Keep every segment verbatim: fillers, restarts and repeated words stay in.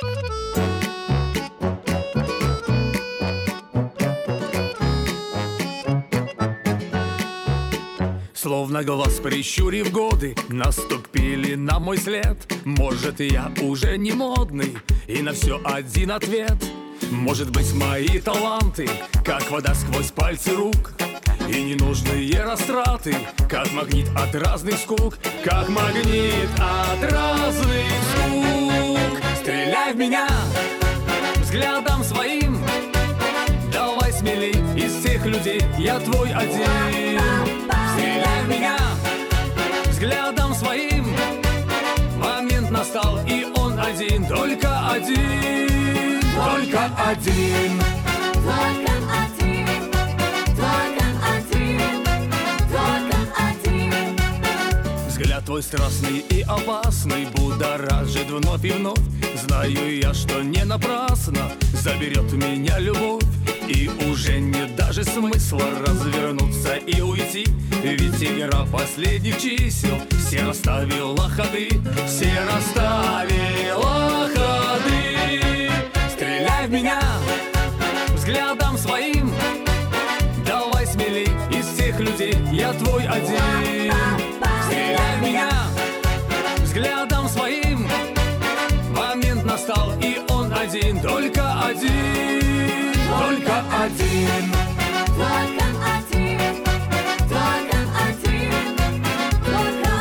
Словно глаз прищурив годы, наступили на мой след. Может, я уже не модный, и на все один ответ. Может быть, мои таланты, как вода сквозь пальцы рук, и ненужные растраты, как магнит от разных скук, как магнит от разных скук. Стреляй в меня взглядом своим, давай смелей из всех людей, я твой один. Стреляй в меня взглядом своим, момент настал, и он один, только один, только один, только один, только один, только один. Взгляд твой страстный и опасный будоражит вновь и вновь. Знаю я, что не напрасно заберет меня любовь, и уже нет даже смысла развернуться и уйти. Ведь игра последних чисел все расставила ходы, все расставила ходы. Стреляй в меня взглядом своим, давай смелей из всех людей, я твой один. Стреляй в меня взглядом своим, момент настал, и он один, только один, только один, только один, только один, только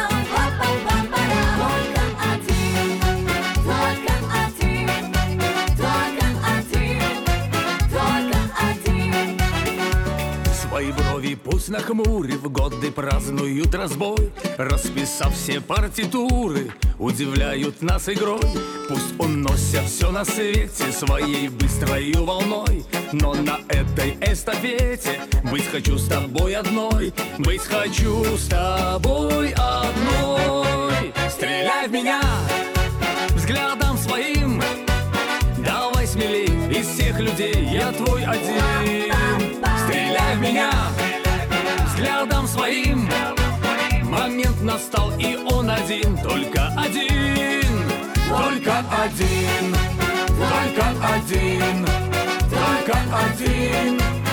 только один, только один, только один, только один. Свои брови пусть нахмурив, годы празднуют разбой, расписав все партитуры, удивляют нас игрой. Пусть уносят все на свете своей быстрою волной, но на этой эстафете быть хочу с тобой одной, быть хочу с тобой одной. Стреляй в меня взглядом своим, давай смелей из всех людей, я твой один. Стреляй в меня взглядом своим, момент настал, и он один, только один, только один, только один, только один.